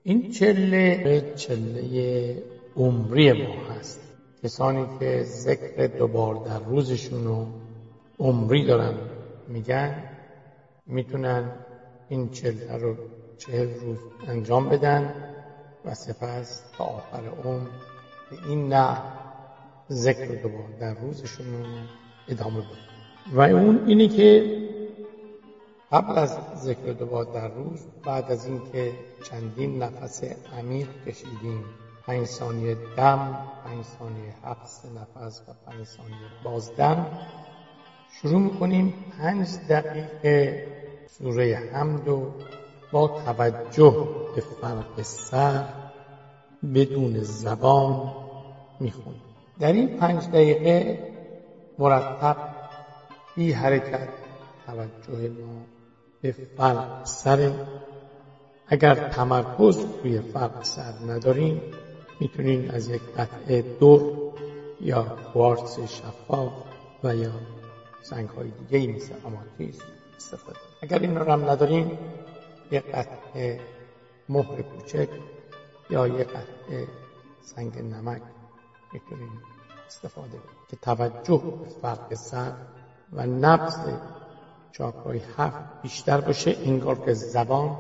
این چله عمری ما هست. کسانی که ذکر 2 بار در روزشون رو عمری دارن میگن میتونن این چله رو 40 روز انجام بدن و سپس تا آخر عمر به این نه ذکر 2 بار در روزشون رو ادامه بدن. و اون اینی که قبل از ذکر 2 بار در روز، بعد از این که چندین نفس عمیق کشیدیم، 5 ثانیه دم، 5 ثانیه حبس نفس و 5 ثانیه بازدم، شروع میکنیم 5 دقیقه سوره حمد رو با توجه به فرق سر بدون زبان میخونیم. در این 5 دقیقه مرتب بی حرکت توجه ما به فرق سر. اگر تمرکز روی فرق سر نداریم میتونین از یک قطعه در یا کوارتز شفاف و یا سنگ‌های دیگه‌ای مثل آماتیس استفاده. اگر این رو هم نداریم یک قطعه مهر کوچک یا یک قطعه سنگ نمک میتونیم استفاده کنیم که توجه به فرق سر و نبض چاکرای 7 بیشتر باشه، انگار که زبان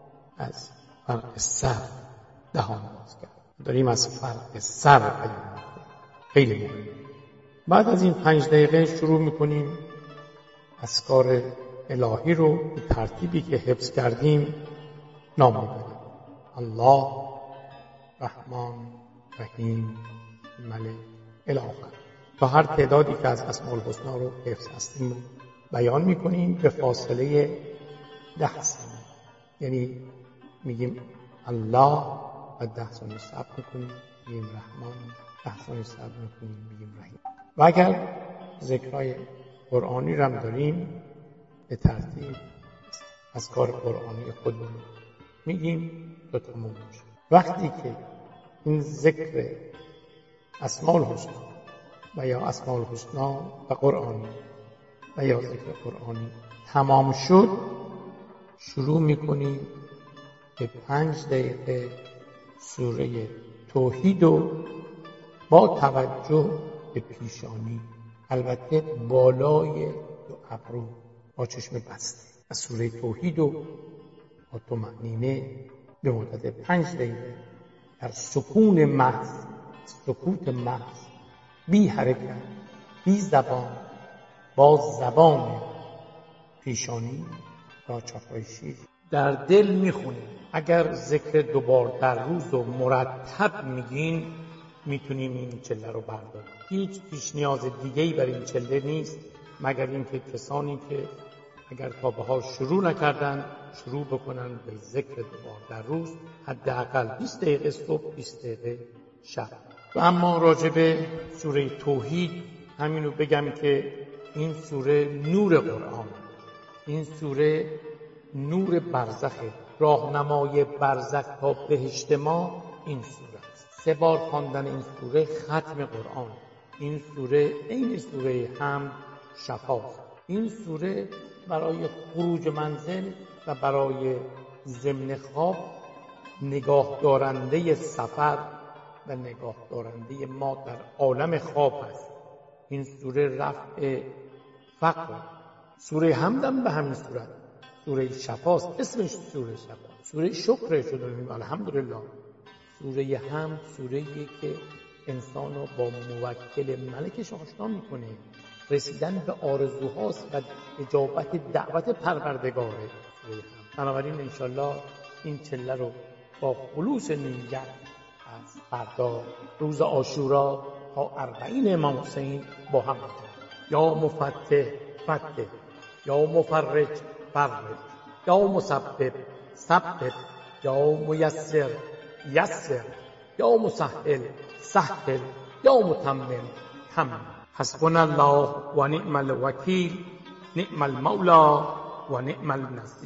از فرق سر دهان باز کرد. داریم از فرق سر بیان میکنیم. خیلی مهمه. بعد از این 5 دقیقه شروع میکنیم اذکار الهی رو به ترتیبی که حفظ کردیم نام میبریم. الله، رحمان، رحیم، ملک، الی آخر. تا هر تعدادی که از اسماء الحسنا رو حفظ هستیم بیان میکنیم به فاصله 10 ثانیه. یعنی میگیم الله و 10 ثانیه صبر میکنیم، میگیم رحمان، 10 ثانیه صبر میکنیم، میگیم رحیم. و اگر ذکرهای قرآنی رو هم داریم به ترتیب اذکار قرآنی خودمون میگیم تا تموم بشه. وقتی که این ذکر اسماء الحسنا و یا اسماء الحسنا و قرآنی و یا ذکر قرآنی تمام شد، شروع میکنیم به 5 دقیقه سوره توحید و با توجه به پیشانی، البته بالای 2 ابرو با چشم بسته، از سوره توحید و با طمأنینه به مدت 5 دقیقه در سکون محض، سکوت محض، بی حرکت، بی زبان، با زبان پیشانی تا چاکرای 6 در دل میخونیم. اگر ذکر 2 بار در روز و مرتب میگین میتونیم این چله رو برداریم. هیچ پیش نیاز دیگه‌ای برای این چله نیست مگر اینکه کسانی که اگر تا به حال شروع نکردن شروع بکنن به ذکر 2 بار در روز، حداقل 20 دقیقه صبح، 20 دقیقه شب. و اما راجع به سوره توحید همینو بگم که این سوره نور قرآن، این سوره نور برزخه، راهنمای برزخ تا بهشت ما این سوره است. 3 بار خواندن این سوره ختم قرآن. این سوره این سوره حمد شفاست. این سوره برای خروج منزل و برای ضمن خواب نگاه دارنده سفر و نگاه دارنده ما در عالم خواب است. این سوره رفع فقر. سوره حمدم به همین صورت سوره شفاست، اسمش سوره شفاست، سوره شکر شده میگیم الحمدلله. سوره حمد سوره‌ای که انسان رو با موکل ملکش آشنا میکنه، رسیدن به آرزوهاست و اجابت دعوت پروردگاره سوره حمد. بنابراین انشالله این چله رو با خلوص نیت از فردا روز عاشورا تا 40 امام حسین با هم بکنیم. یا مفتح فتح، یا مفرج فرج، یا مسبب سبب، یا میسر یسر، یا مسهل سهل، یا متمم تمم. حسبنا الله و نعم الوکیل، نعم المولا و نعم النصیر.